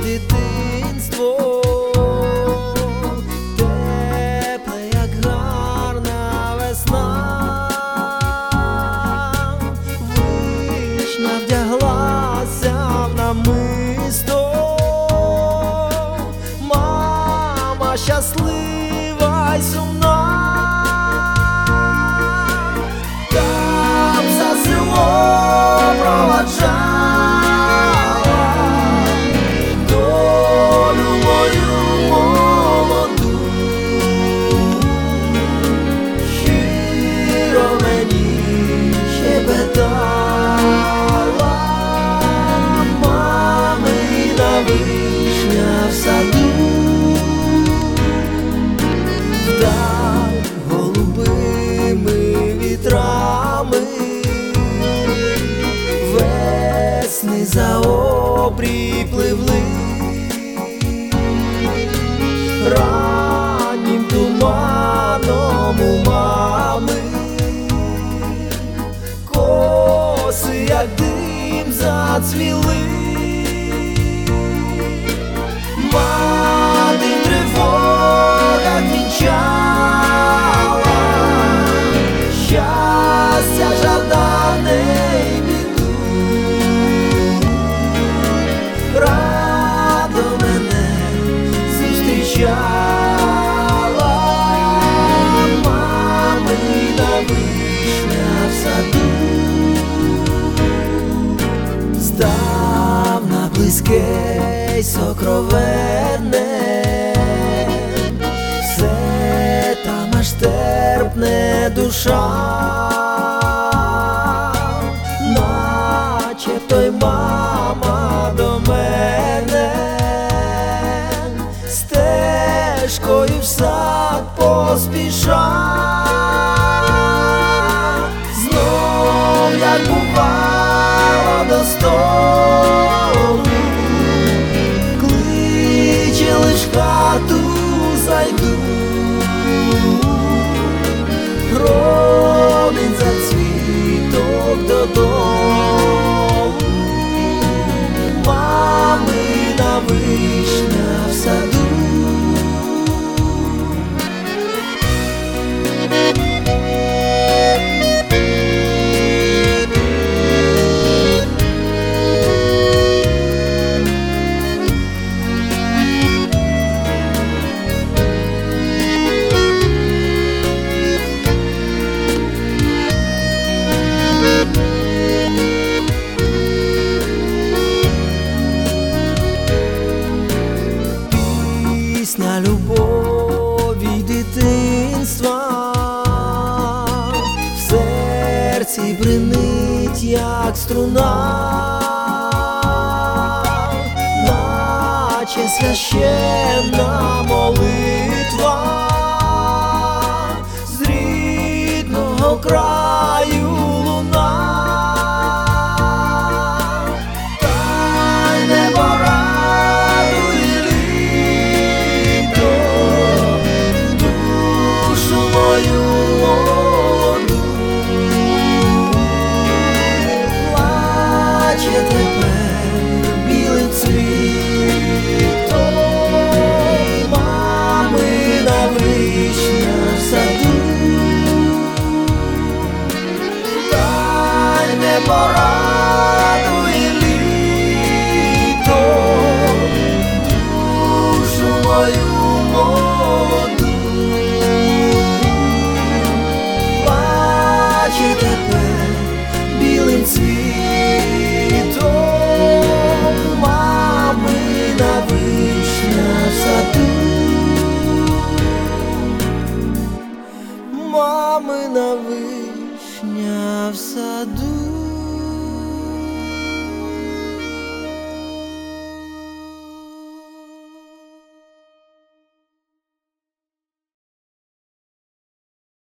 дитинство, тепле, як гарна весна. Вишня вдяглася в намисто, мама щаслива й сумна. Там за село проваджала долю мою молоду, щиро мені щебетала мамина вишня в саду. Вдаль голубими вітрами весни за обрій пливли, раннім туманом у мами коси, як дим, зацвіли. Мати в тривогах вінчала щастя жадане й біду. Радо мене зустрічала мамина вишня в саду. Здавна близьке й сокровенне, все там аж терпне душа, начебто й мама до мене стежкою в сад поспіша. Знов, як бувало, до столу кличе, лиш в хату зайду. Робить зацвіток додолу, мамина вишня в саду. Пісня любові й дитинства в серці бринить, як струна, наче священна молитва з рідного краю.